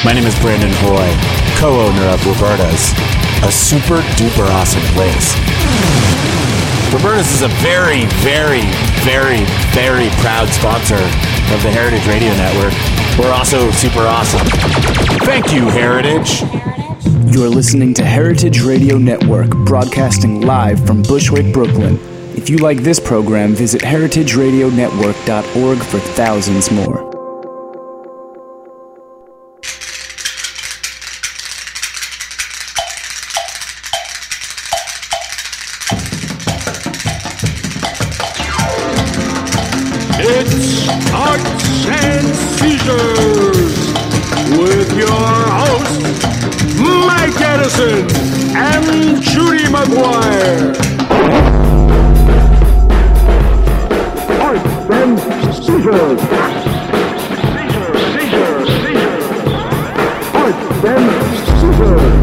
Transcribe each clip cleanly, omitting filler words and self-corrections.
My name is Brandon Hoy, co-owner of Roberta's, a super duper awesome place. Roberta's is a very, very, very, very proud sponsor of the Heritage Radio Network. We're also super awesome. Thank you, Heritage. You're listening to Heritage Radio Network, broadcasting live from Bushwick, Brooklyn. If you like this program, visit heritageradionetwork.org for thousands more. It's Arts and Seizures with your hosts, Mike Edison and Judy Maguire. Arts and Seizures. Arts and Seizures.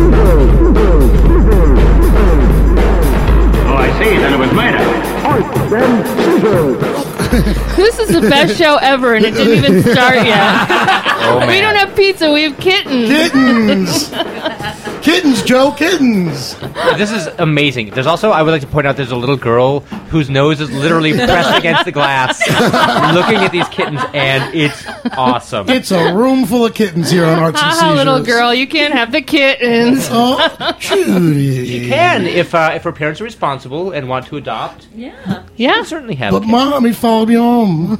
Oh, I see. Then it was made of. Arts and Seizures. This is the best show ever, and it didn't even start yet. We don't have pizza, we have kittens. Kittens! Kittens, Joe, kittens! This is amazing. There's also, I would like to point out, there's a little girl whose nose is literally pressed against the glass, looking at these kittens, and it's awesome. It's a room full of kittens here on Arts and Seizures. Little girl, you can't have the kittens. Oh, Judy. You can, if her parents are responsible and want to adopt. Yeah. You can certainly have But Mommy followed me home.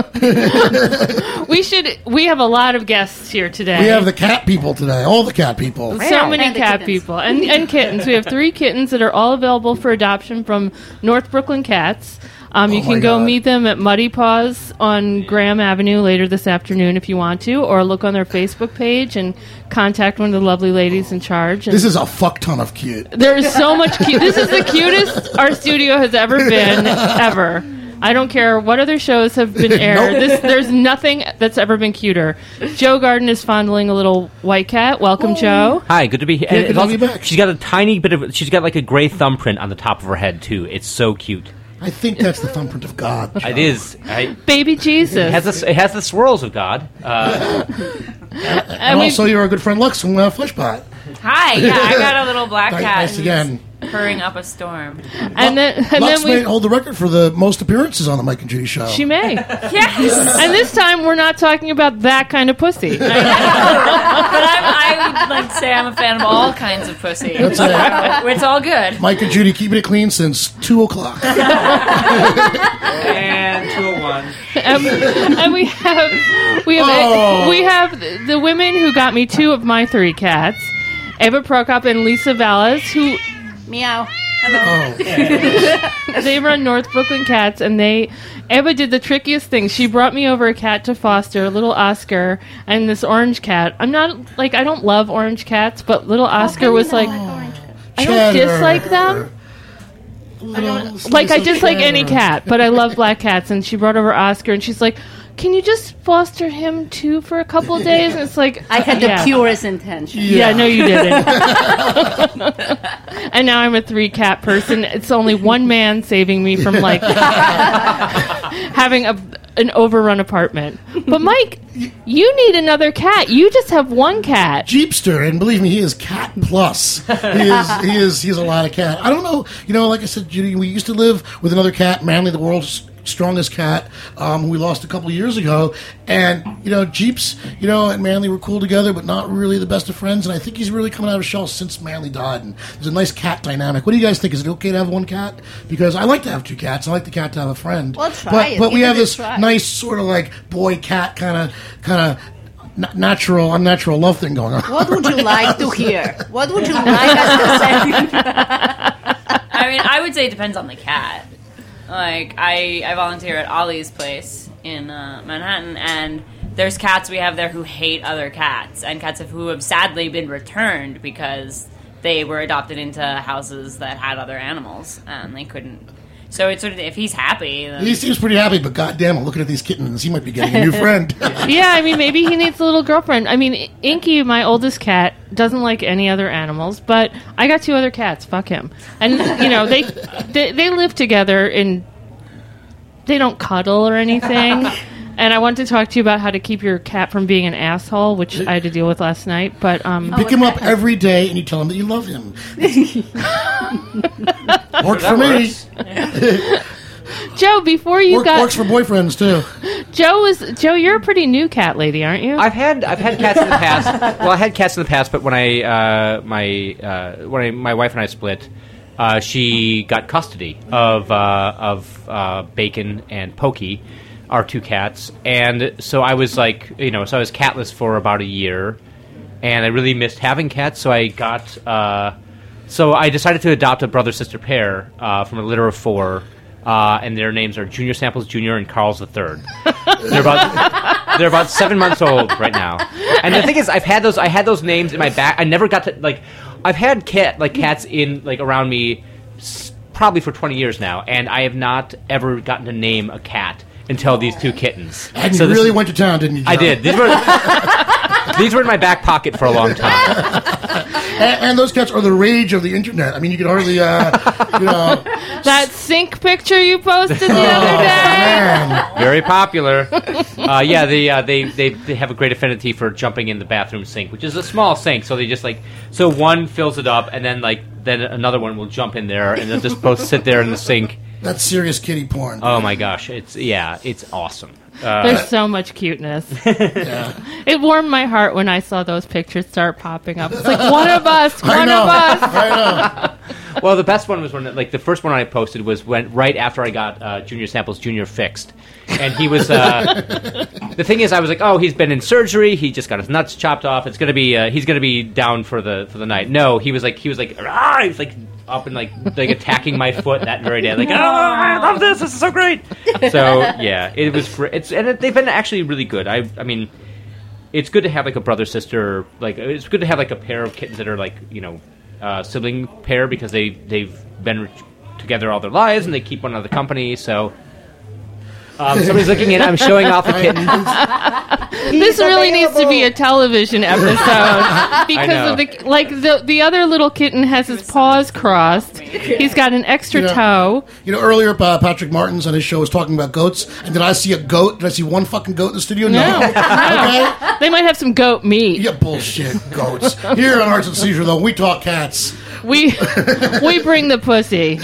We have a lot of guests here today. We have the cat people today, all the cat people. So many cat people. And kittens. We have 3 kittens that are all available for adoption from North Brooklyn Cats. You can go meet them at Muddy Paws on Graham Avenue later this afternoon if you want to, or look on their Facebook page and contact one of the lovely ladies in charge. This is a fuck ton of cute. There's so much cute. This is the cutest our studio has ever been, ever. I don't care what other shows have been aired. There's nothing that's ever been cuter. Joe Garden is fondling a little white cat. Welcome, Joe. Hi, good to be here. Good to be back. She's got a tiny bit of, she's got like a gray thumbprint on the top of her head, too. It's so cute. I think that's the thumbprint of God. Joe. It is. Baby Jesus. It has the swirls of God. And also, you're a good friend, Lux, from Fleshbot. Hi, yeah, I got a little black cat. Nice again. Hurrying up a storm. And Lux may hold the record for the most appearances on the Mike and Judy show. She may. Yes. And this time, we're not talking about that kind of pussy. But I would like to say I'm a fan of all kinds of pussy. That's it. It's all good. Mike and Judy keeping it clean since 2 o'clock. And 201. And we have the women who got me 2 of my 3 cats, Eva Prokop and Lisa Valles, who Meow. Oh. they run North Brooklyn Cats, and Eva did the trickiest thing. She brought me over a cat to foster, little Oscar, and this orange cat. I don't love orange cats, but little Oscar was like, I don't dislike them. I dislike any cat, but I love black cats. And she brought over Oscar, and she's like, can you just foster him too for a couple of days? And it's like, I had the purest intention. Yeah, no, you didn't. And now I'm a 3-cat person. It's only one man saving me from having an overrun apartment. But Mike, you need another cat. You just have 1 cat. Jeepster, and believe me, he is cat plus. He is a lot of cat. I don't know. Like I said, Judy, we used to live with another cat, Manly, the world's strongest cat, who we lost a couple of years ago. And, Jeeps, and Manly were cool together, but not really the best of friends. And I think he's really coming out of his shell since Manly died. And there's a nice cat dynamic. What do you guys think? Is it okay to have 1 cat? Because I like to have 2 cats. I like the cat to have a friend. Well, try it. But we have this nice sort of like boy-cat kind of unnatural love thing going on. What would you like to hear? What would you like us to say? I mean, I would say it depends on the cat. Like, I volunteer at Ollie's place in Manhattan, and there's cats we have there who hate other cats, and cats who have sadly been returned because they were adopted into houses that had other animals, and they couldn't. So it's sort of, if he's happy, then... He seems pretty happy, but goddamn, looking at these kittens, he might be getting a new friend. Yeah, I mean, maybe he needs a little girlfriend. I mean, Inky, my oldest cat, doesn't like any other animals, but I got 2 other cats. Fuck him. And, they live together, and they don't cuddle or anything. And I wanted to talk to you about how to keep your cat from being an asshole, which I had to deal with last night. But pick him up every day and you tell him that you love him. Works for me. Joe, before you works for boyfriends too. Joe, you're a pretty new cat lady, aren't you? I've had cats in the past. Well, I had cats in the past, but when my wife and I split, she got custody of Bacon and Pokey, our 2 cats, and so I was like, so I was catless for about a year, and I really missed having cats. So I got, so I decided to adopt a brother-sister pair from a litter of 4. And their names are Junior Samples Jr. and Carl's III. They're about 7 months old right now. And the thing is, I had those names in my back. I never got to I've had cats in around me probably for 20 years now, and I have not ever gotten to name a cat until these 2 kittens. And you really went to town, didn't you, John? I did. These were in my back pocket for a long time. And those cats are the rage of the internet. I mean, you could hardly, That sink picture you posted the other day. Man. Very popular. They have a great affinity for jumping in the bathroom sink, which is a small sink. So they just so one fills it up, and then then another one will jump in there, and they'll just both sit there in the sink. That's serious kitty porn. Oh my gosh, it's awesome. There's so much cuteness. Yeah. It warmed my heart when I saw those pictures start popping up. It's like, one of us. I know. Well, the best one was when, the first one I posted was right after I got Junior Samples Jr. fixed. And he was, the thing is, I was like, oh, he's been in surgery, he just got his nuts chopped off, it's gonna be, he's gonna be down for the night. No, he was up and attacking my foot that very day. Oh, I love this is so great. So, yeah, it was great. They've been actually really good. I mean, it's good to have a brother-sister, it's good to have a pair of kittens that are sibling pair, because they've been together all their lives and they keep one another company. So somebody's looking in. I'm showing off the kittens. This really needs to be a television episode because of the other little kitten has his paws crossed. He's got an extra toe. Earlier Patrick Martins on his show was talking about goats, and did I see a goat? Did I see one fucking goat in the studio? No. Okay. They might have some goat meat. Yeah, bullshit, goats. Here on Arts and Seizure, though, we talk cats. We bring the pussy.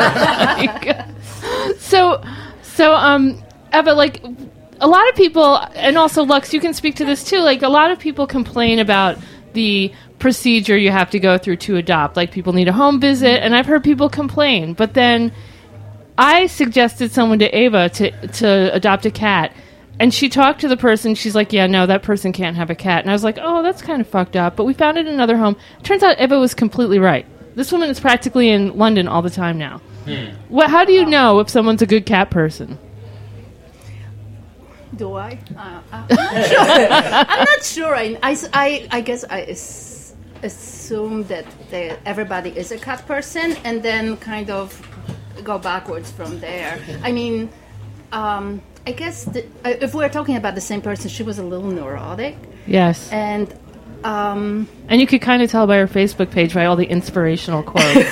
So, Eva, a lot of people, and also Lux, you can speak to this too. A lot of people complain about the procedure you have to go through to adopt. People need a home visit, and I've heard people complain. But then I suggested someone to Ava to adopt a cat, and she talked to the person. She's like, yeah, no, that person can't have a cat. And I was like, oh, that's kind of fucked up. But we found it in another home. Turns out Eva was completely right. This woman is practically in London all the time now. How do you know if someone's a good cat person? Do I? I'm not sure. I guess I assume that everybody is a cat person, and then kind of go backwards from there. I mean, I guess if we're talking about the same person, she was a little neurotic. Yes. And you could kind of tell by her Facebook page by all the inspirational quotes.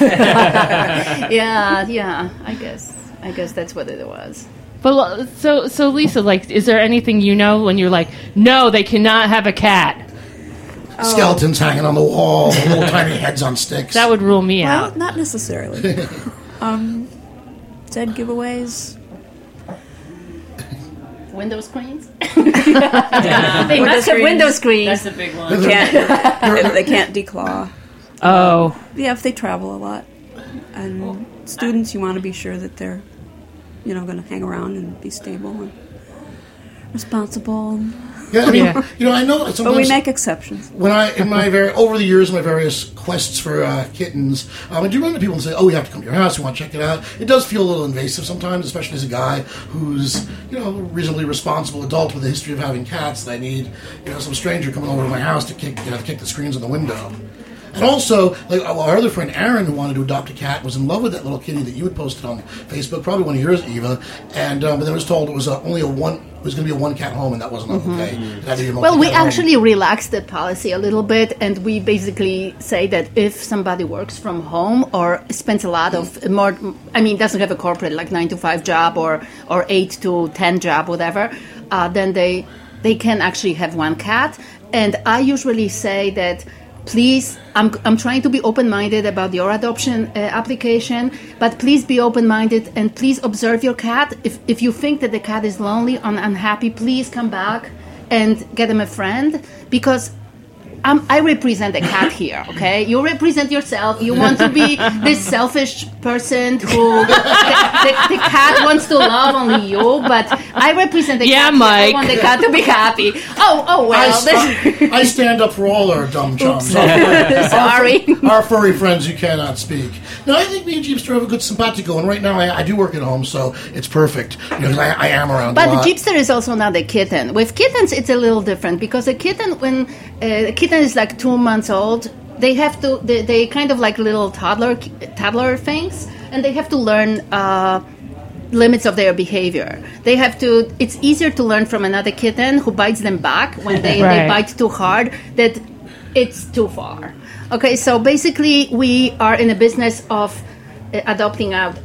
yeah. I guess that's what it was. But so Lisa, is there anything when you're like, no, they cannot have a cat? Skeletons hanging on the wall, little tiny heads on sticks. That would rule me out. Well, not necessarily. Dead giveways. Window screens? They must have window screens. That's a big one. They can't declaw. Oh. Yeah, if they travel a lot. And students, you want to be sure that they're going to hang around and be stable and responsible. Yeah, I mean, I know. But we make exceptions. When over the years, my various quests for kittens, I do run into people and say, "Oh, we have to come to your house. We want to check it out." It does feel a little invasive sometimes, especially as a guy who's a reasonably responsible adult with a history of having cats. That I need some stranger coming over to my house to kick the screens on the window. And also, our other friend Aaron, who wanted to adopt a cat, was in love with that little kitty that you had posted on Facebook, probably one of yours, Eva. And but then was told it was only a was going to be a one-cat home, and that wasn't okay. It had to be a Well, we multi-cat home. actually relaxed the policy a little bit, and we basically say that if somebody works from home or spends a lot of more, doesn't have a corporate like 9-to-5 job or 8 to 10 job, whatever, then they can actually have one cat. And I usually say that, please, I'm trying to be open-minded about your adoption application, but please be open-minded and please observe your cat. If you think that the cat is lonely and unhappy, please come back and get him a friend, because I represent a cat here, okay? You represent yourself. You want to be this selfish person who the cat wants to love only you, but I represent the cat. Mike. I want the cat to be happy. Oh well. I stand up for all our dumb chums. Sorry. Our furry friends who cannot speak. No, I think me and Jeepster have a good simpatico, and right now I do work at home, so it's perfect. Because I am around But a the lot. Jeepster is also not a kitten. With kittens, it's a little different, because a kitten, when a kitten is like 2 months old, they have to, they kind of like little toddler things, and they have to learn limits of their behavior. They have to, it's easier to learn from another kitten who bites them back when they bite too hard, that it's too far. Okay, so basically we are in a business of adopting out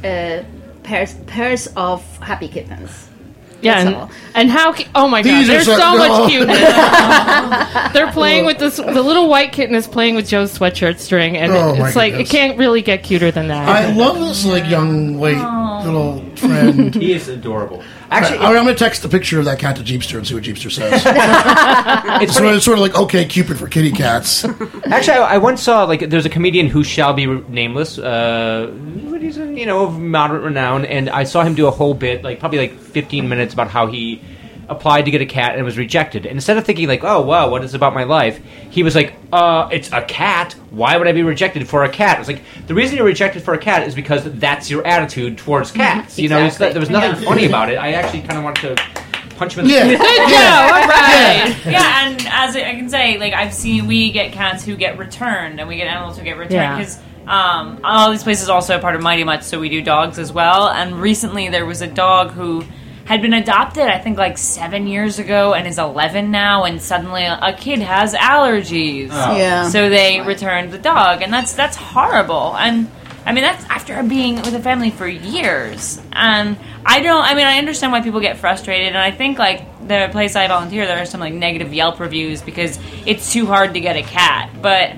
pairs of happy kittens. Yeah, and how? Oh my God! These are There's so- so no. much cuteness. They're playing with this. The little white kitten is playing with Joe's sweatshirt string, and Oh, my it's like goodness. it can't really get cuter than that. I love this young white little friend. He is adorable. Actually, Actually, I'm going to text a picture of that cat to Jeepster and see what Jeepster says. it's funny. It's sort of like OK Cupid for kitty cats. Actually, I once saw there's a comedian who shall be nameless. But he's of moderate renown, and I saw him do a whole bit, probably 15 minutes, about how he applied to get a cat and was rejected. And instead of thinking oh wow, what is about my life, he was like, it's a cat. Why would I be rejected for a cat? It was like, the reason you're rejected for a cat is because that's your attitude towards cats. Exactly. There was nothing funny about it. I actually kind of wanted to punch him in the Yeah. face. Good Joe, all right. Yeah, and as I can say, I've seen, we get cats who get returned, and we get animals who get returned, Yeah. because all these places are also a part of Mighty Much, so we do dogs as well. And recently there was a dog who had been adopted, I think 7 years ago, and is 11 now, and suddenly a kid has allergies. Yeah. So they returned the dog, and that's horrible. And that's after being with a family for years. And I understand why people get frustrated, and I think the place I volunteer, there are some negative Yelp reviews because it's too hard to get a cat. But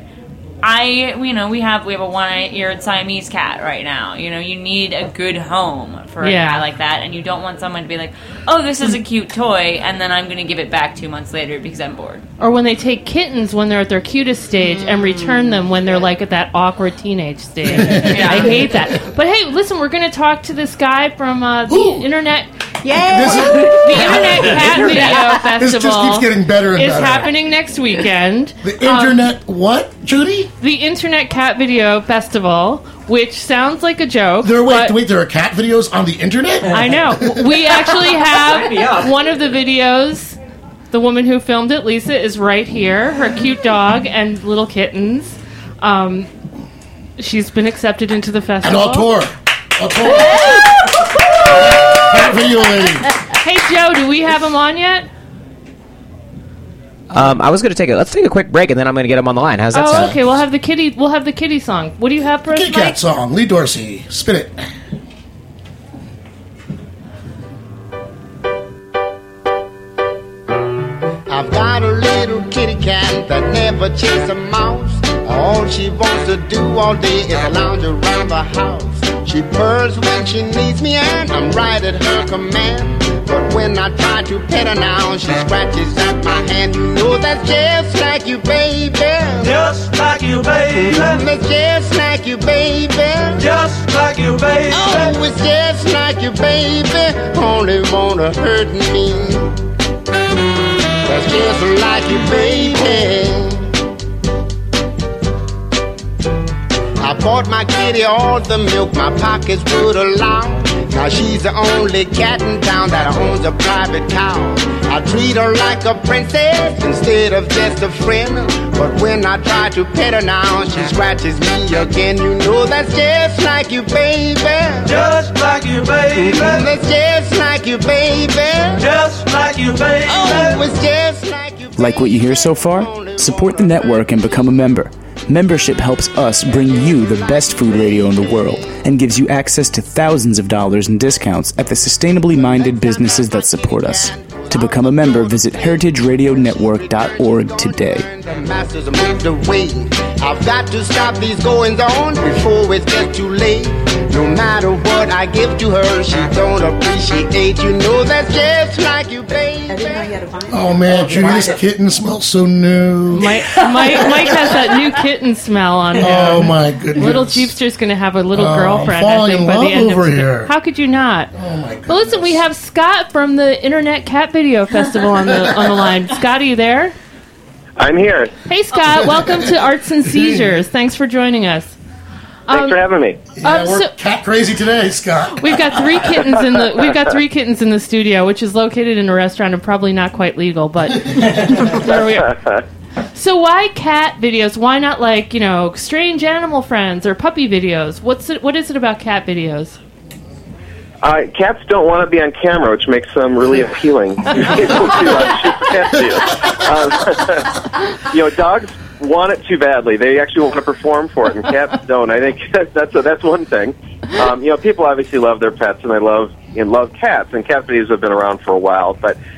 we have a one-eared Siamese cat right now. You need a good home for a cat like that, and you don't want someone to be like, oh, this is a cute toy, and then I'm going to give it back 2 months later because I'm bored. Or when they take kittens when they're at their cutest stage and return them when they're at that awkward teenage stage. I hate that. But hey, listen, we're going to talk to this guy from the internet. Yeah. The Internet Cat Video Festival This just keeps getting better and is better. happening next weekend. The internet, what, Judy? The Internet Cat Video Festival, which sounds like a joke. There but are cat videos on the internet? I know. We actually have one of the videos. The woman who filmed it, Lisa, is right here. Her cute dog and little kittens. She's been accepted into the And festival. Auteur. Cat video lady. Hey, Joe, do we have him on yet? I was going to let's take a quick break, and then I'm going to get him on the line. How's that sound? Okay. We'll have the kitty song. What do you have for us, Kitty Mike? cat song. Lee Dorsey. Spin it. I've got a little kitty cat that never chases a mouse. All she wants to do all day is lounge around the house. She purrs when she needs me and I'm right at her command. But when I try to pet her now, she scratches at my hand. You know that's just like you, baby. Just like you, baby. That's just like you, baby. Just like you, baby. Oh, it's just like you, baby. Only wanna hurt me. That's just like you, baby. I bought my kitty lady all the milk my pockets would allow. Now she's the only cat in town that owns a private cow. I treat her like a princess instead of just a friend. But when I try to pet her now, she scratches me again. You know that's just like you, baby. Just like you, baby. That's just like you, baby. Just like you, baby. Oh, it's just like you, baby. Like what you hear so far? Support the network and become a member. Membership helps us bring you the best food radio in the world and gives you access to thousands of dollars in discounts at the sustainably minded businesses that support us. To become a member, visit heritageradionetwork.org today. The masters moved away. I've got to stop these goings on before it gets too late. No matter what I give to her, she don't appreciate. You know that's just like you, baby. Oh man, Judy, this kitten smells so new. Mike has that new kitten smell on him. Oh my goodness. Little Jeepster's going to have a little girlfriend, I'm I falling think, in by the love end over of it. here. How could you not? Oh my goodness. Well, listen, we have Scott from the Internet Cat Video Festival on the line. Scott, are you there? I'm here. Hey, Scott. Welcome to Arts and Seizures. Thanks for joining us. Thanks for having me. Yeah, we're cat crazy today, Scott. We've got three kittens in the studio, which is located in a restaurant and probably not quite legal, but there we are. So why cat videos? Why not strange animal friends or puppy videos? What is it about cat videos? Cats don't want to be on camera, which makes them really appealing. Dogs want it too badly. They actually want to perform for it, and cats don't. I think that's one thing. People obviously love their pets, and they love cats, and cat videos have been around for a while.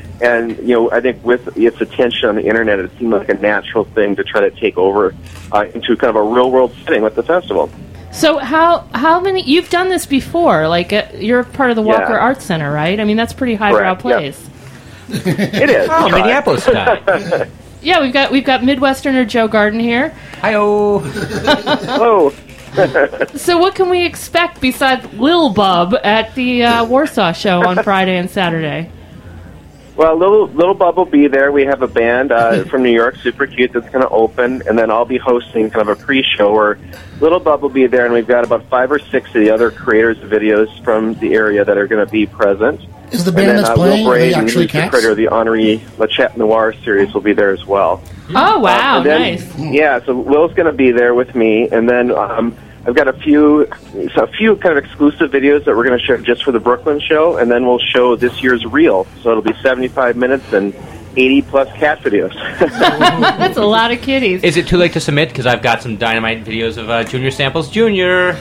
I think with its attention on the internet, it seemed like a natural thing to try to take over into kind of a real world setting with the festival. So how many? You've done this before. You're part of the Walker Arts Center, right? I mean, that's pretty highbrow place. Yep. It is. Oh, Minneapolis style. Yeah, we've got Midwesterner Joe Garden here. Hi-oh. Hello. So what can we expect besides Lil Bub at the Warsaw show on Friday and Saturday? Well, Little Bub will be there. We have a band from New York, super cute, that's going to open, and then I'll be hosting kind of a pre-show where Little Bub will be there, and we've got about 5 or 6 of the other creators of videos from the area that are going to be present. Is the band that's playing, Will are they Braid, actually the cats? creator of the Henri Lachat Noir series, will be there as well. Oh, wow, nice. Yeah, so Will's going to be there with me, and then I've got a few kind of exclusive videos that we're going to show just for the Brooklyn show, and then we'll show this year's reel. So it'll be 75 minutes and 80-plus cat videos. That's a lot of kitties. Is it too late to submit? Because I've got some dynamite videos of Junior Samples Jr.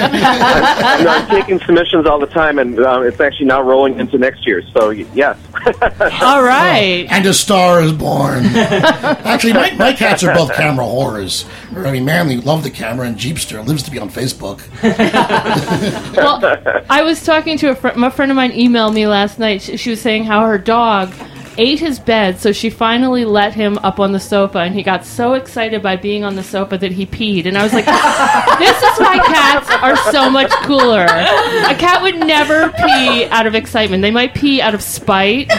I'm taking submissions all the time, and it's actually now rolling into next year. So, yes. All right. And a star is born. Actually, my cats are both camera whores. I mean, Manly loved the camera, and Jeepster lives to be on Facebook. Well, I was talking to a friend of mine emailed me last night. She was saying how her dog ate his bed, so she finally let him up on the sofa, and he got so excited by being on the sofa that he peed. And I was like, this is why cats are so much cooler. A cat would never pee out of excitement. They might pee out of spite.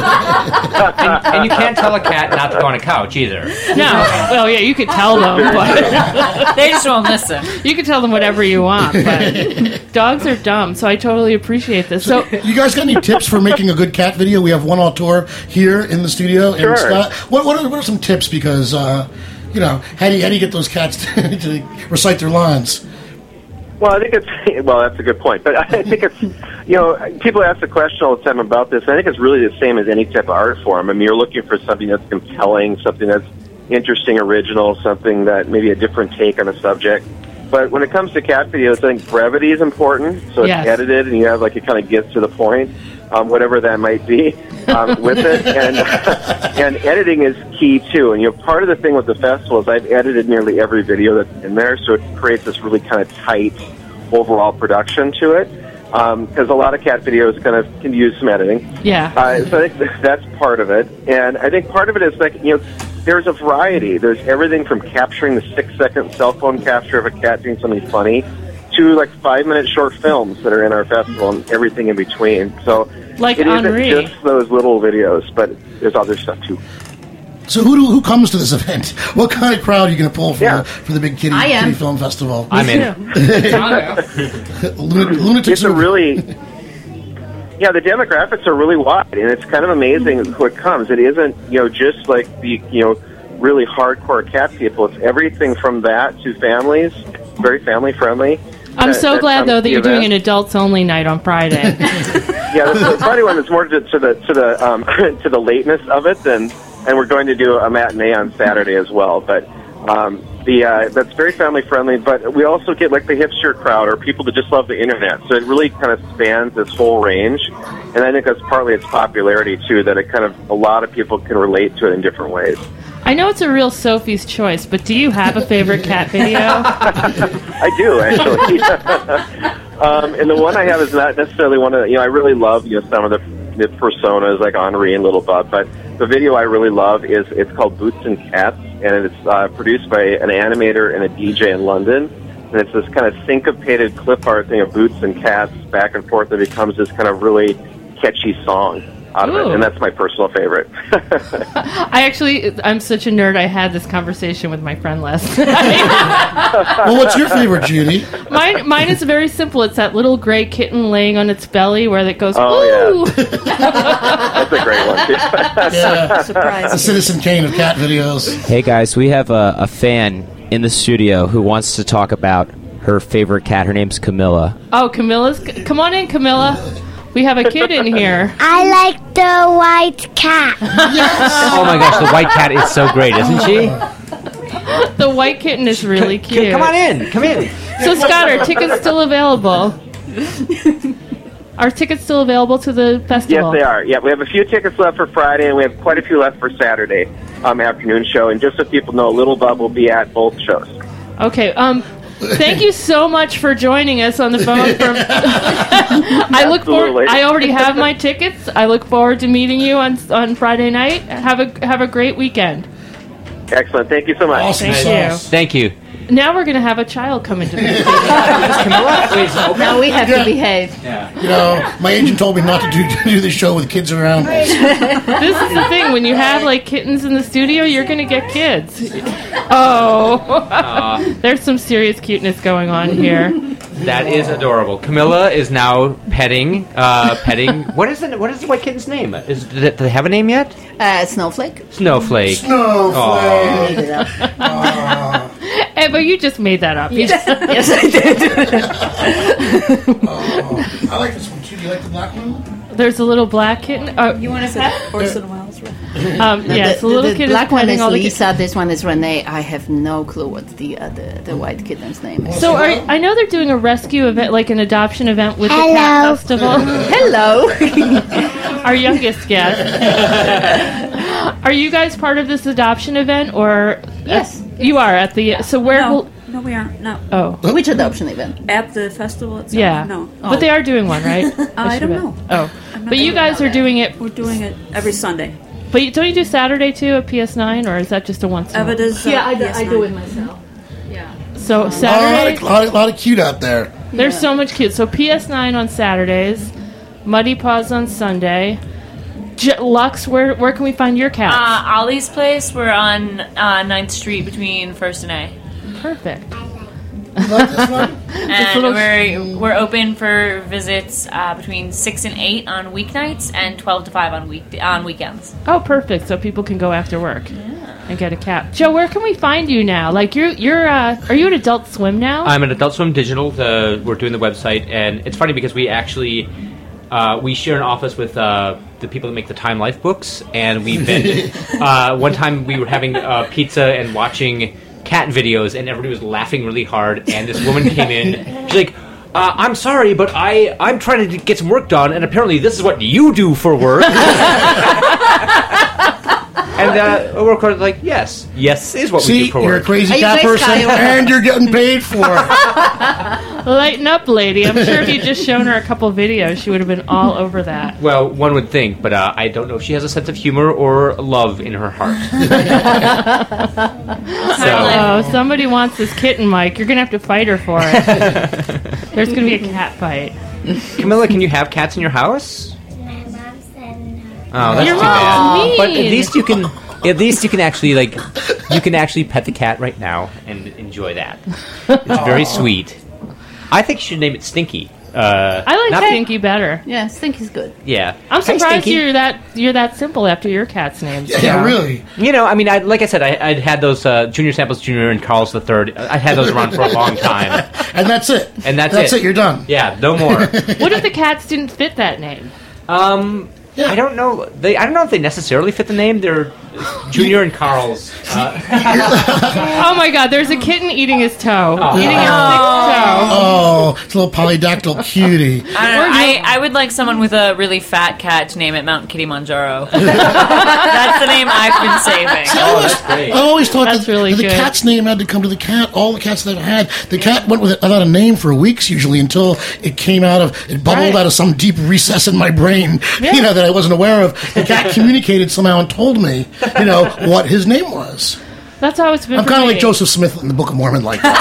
and you can't tell a cat not to go on a couch either. No. Well, yeah, you could tell them, but they just won't listen. You can tell them whatever you want, but dogs are dumb, so I totally appreciate this. So you guys got any tips for making a good cat video? We have one auteur here in the studio. Sure. And Scott, what are some tips? Because, how do you get those cats to recite their lines? Well, I think that's a good point. But I think it's, people ask the question all the time about this. And I think it's really the same as any type of art form. I mean, you're looking for something that's compelling, something that's interesting, original, something that maybe a different take on a subject. But when it comes to cat videos, I think brevity is important. So it's edited, and you have it kind of gets to the point, whatever that might be, with it. And editing is key too. And part of the thing with the festival is I've edited nearly every video that's in there, so it creates this really kind of tight overall production to it. Because a lot of cat videos can use some editing. Yeah. So I think that's part of it. And I think part of it is there's a variety. There's everything from capturing the 6-second cell phone capture of a cat doing something funny to 5-minute short films that are in our festival and everything in between. So like it Henri. isn't just those little videos, but there's other stuff too. So who comes to this event? What kind of crowd are you going to pull for the big kitty film festival? I'm in. Lunatics it's a really... Yeah, the demographics are really wide, and it's kind of amazing what comes. It isn't, just like the, really hardcore cat people. It's everything from that to families, very family friendly. I'm so glad though that you're doing an adults only night on Friday. Yeah, the Friday one is more to the lateness of it, and we're going to do a matinee on Saturday as well. But that's very family friendly. But we also get like the hipster crowd or people that just love the internet. So it really kind of spans this whole range, and I think that's partly its popularity too. That it kind of a lot of people can relate to it in different ways. I know it's a real Sophie's choice, but do you have a favorite cat video? I do, actually. And the one I have is not necessarily one of I really love some of the personas like Henri and Little Bub, but the video I really love it's called Boots and Cats, and it's produced by an animator and a DJ in London. And it's this kind of syncopated clip art thing of boots and cats back and forth that becomes this kind of really catchy song out of it, and that's my personal favorite. I'm such a nerd. I had this conversation with my friend last night. Well, what's your favorite, Judy? Mine is very simple. It's that little gray kitten laying on its belly where it goes, ooh. Yeah. That's a great one, too. Yeah. Surprise. A Citizen Kane of cat videos. Hey, guys, we have a fan in the studio who wants to talk about her favorite cat. Her name's Camilla. Oh, come on in, Camilla. We have a kid in here. I like the white cat. Yes. Oh my gosh, the white cat is so great, isn't she? The white kitten is really cute. Come on in. Come in. So, Scott, are tickets still available? Are tickets still available to the festival? Yes, they are. Yeah, we have a few tickets left for Friday, and we have quite a few left for Saturday afternoon show. And just so people know, Little Bub will be at both shows. Okay. Thank you so much for joining us on the phone. I look forward. I already have my tickets. I look forward to meeting you on Friday night. Have a great weekend. Excellent. Thank you so much. Awesome. Thank you. Thank you. Now we're going to have a child come into the theater. Now we have to behave. Yeah. My agent told me not to do this show with kids around. This is the thing. When you have like kittens in the studio, you're going to get kids. Oh. There's some serious cuteness going on here. That is adorable. Camilla is now petting. What is the white kitten's name? Do they have a name yet? Snowflake. Snowflake. Hey, but you just made that up. Yes, I did. I like this one too. Do you like the black one? There's a little black kitten. You want to pet Orson Welles? Yes, the little kid black is one is all Lisa. This one is Renee. I have no clue what the white kitten's name is. So I know they're doing a rescue event, like an adoption event with the Cat Festival. Hello. Our youngest guest. Are you guys part of this adoption event, or yes, you are at the? So where? No, we aren't. No. Oh, which adoption event? At the festival itself. Yeah. No. But they are doing one, right? I don't know. Oh, but you guys are doing it. We're doing it every Sunday. But don't you do Saturday too at PS9, or is that just a once? It is. I do it myself. Yeah. So Saturday. A lot of cute out there. There's so much cute. So PS9 on Saturdays, Muddy Paws on Sunday. Lux, where can we find your cats? Ollie's place. We're on 9th Street between 1st and A. Perfect. You like this one? And we're open for visits between 6 and 8 on weeknights and 12 to 5 on weekends. Oh, perfect. So people can go after work and get a cat. Joe, where can we find you now? Like are you at Adult Swim now? I'm at Adult Swim Digital. We're doing the website, and it's funny because we actually we share an office with the people that make the Time Life books, and we've been one time we were having pizza and watching cat videos, and everybody was laughing really hard, and this woman came in. She's like, I'm sorry, but I'm trying to get some work done, and apparently this is what you do for work. And we're like, yes is what we do for work. You're a crazy cat person, and you're getting paid for it. Lighten up, lady. I'm sure if you'd just shown her a couple videos, she would have been all over that. Well, one would think, but I don't know if she has a sense of humor or love in her heart. So, somebody wants this kitten, Mike. You're going to have to fight her for it. There's going to be a cat fight. Camilla, can you have cats in your house? My mom said no. Oh, that's Your too mom's bad. mean. But at least you can At least you can actually pet the cat right now and enjoy that. It's very sweet. I think you should name it Stinky. I like Stinky better. Yeah, Stinky's good. Yeah, I'm Hey, surprised Stinky. you're that simple after your cat's name. Yeah, really. You know, I mean, like I said, I'd had those Junior Samples Jr. and Carl's III. I had those around for a long time. And that's it. And that's it. You're done. Yeah, no more. What if the cats didn't fit that name? I don't know. I don't know if they necessarily fit the name. They're Junior and Carl's. Oh my God! There's a kitten eating his toe. Eating his toe. Oh, it's a little polydactyl cutie. I would like someone with a really fat cat to name it Mount Kilimanjaro. That's the name I've been saving. That's great. I always thought That's that really the good. cat's name had to come to the cat. All the cats that I've had, the cat went without a name for weeks usually until it bubbled out of some deep recess in my brain, that I wasn't aware of. The cat communicated somehow and told me, what his name was. That's how it's been. I'm kind of like Joseph Smith in the Book of Mormon, like that.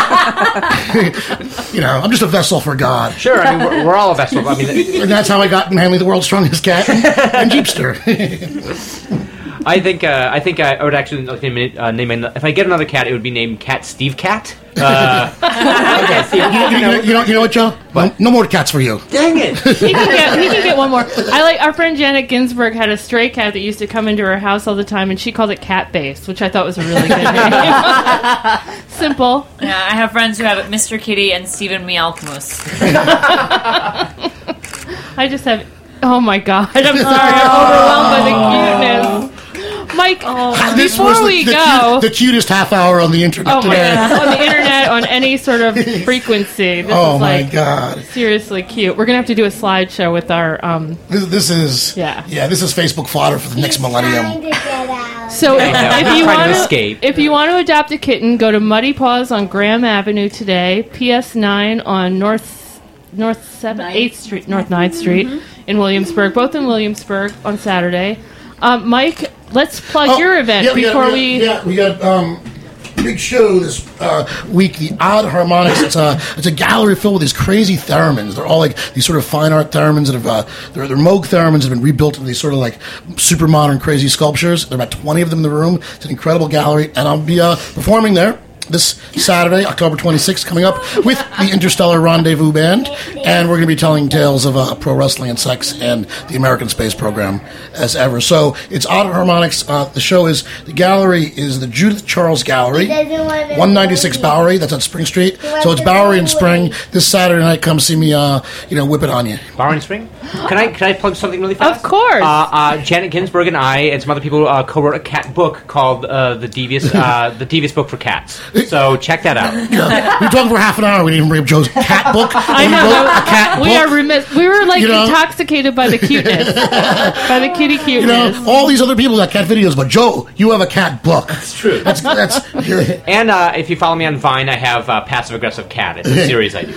I'm just a vessel for God. Sure, I mean, we're all a vessel. I mean, and that's how I got Manly, the world's strongest cat, and Jeepster. I think I would actually like to name it. If I get another cat, it would be named Cat Steve Cat. Okay, Steve, you know what, Joe? No more cats for you. Dang it! He can get one more. I like our friend Janet Ginsburg had a stray cat that used to come into her house all the time, and she called it Cat Base, which I thought was a really good name. Simple. Yeah, I have friends who have it Mr. Kitty and Stephen Meowkmus. I just have. Oh my God! I'm sorry, I'm overwhelmed by the cuteness. Mike, This was before we go, the cutest half hour on the internet oh my today. God, on the internet, on any sort of frequency. This Oh is my like God! seriously cute. We're gonna have to do a slideshow with our. This is This is Facebook fodder for the next millennium. So if you want to adopt a kitten, go to Muddy Paws on Graham Avenue today, PS9 on North 8th Street, North 9th Street in Williamsburg, both in Williamsburg on Saturday. Mike, let's plug your event before we got big show this week, the Odd Harmonics. It's a gallery filled with these crazy theremins. They're all like these sort of fine art theremins that have they're Moog theremins that have been rebuilt into these sort of like super modern crazy sculptures. There are about 20 of them in the room. It's an incredible gallery, and I'll be performing there this Saturday, October 26th, coming up with the Interstellar Rendezvous Band, and we're going to be telling tales of pro wrestling and sex and the American space program as ever. So it's Odd Harmonics. The gallery is the Judith Charles Gallery, 196 Bowery. That's on Spring Street. So it's Bowery and Spring. This Saturday night, come see me. Whip it on you. Bowery and Spring. Can I plug something really fast? Of course. Janet Ginsburg and I and some other people co-wrote a cat book called the Devious Book for Cats. So check that out. We were talking for half an hour. We didn't even bring up Joe's cat book. I know. A cat we book. are remiss. We were like intoxicated by the cuteness, by the kitty cuteness. All these other people got cat videos, but Joe, you have a cat book. That's true. That's And if you follow me on Vine, I have Passive Aggressive Cat. It's a series I do.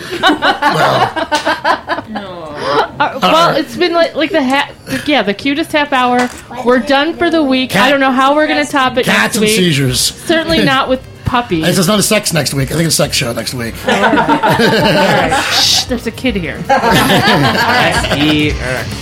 It's been like the cutest half hour. We're done for the week. I don't know how we're going to top it Cats next week. and seizures. Certainly not with puppies. It's not a sex next week. I think it's a sex show next week. All right. Shh, there's a kid here. All right.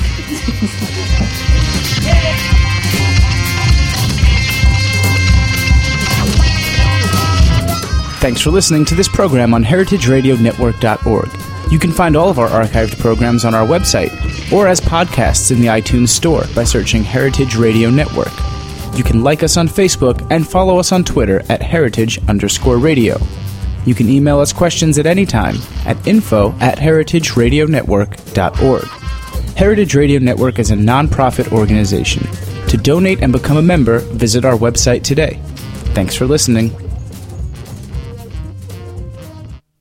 Thanks for listening to this program on heritageradionetwork.org. You can find all of our archived programs on our website or as podcasts in the iTunes Store by searching Heritage Radio Network. You can like us on Facebook and follow us on Twitter at @heritage_radio. You can email us questions at any time at info@heritageradionetwork.org. Heritage Radio Network is a non-profit organization. To donate and become a member, visit our website today. Thanks for listening.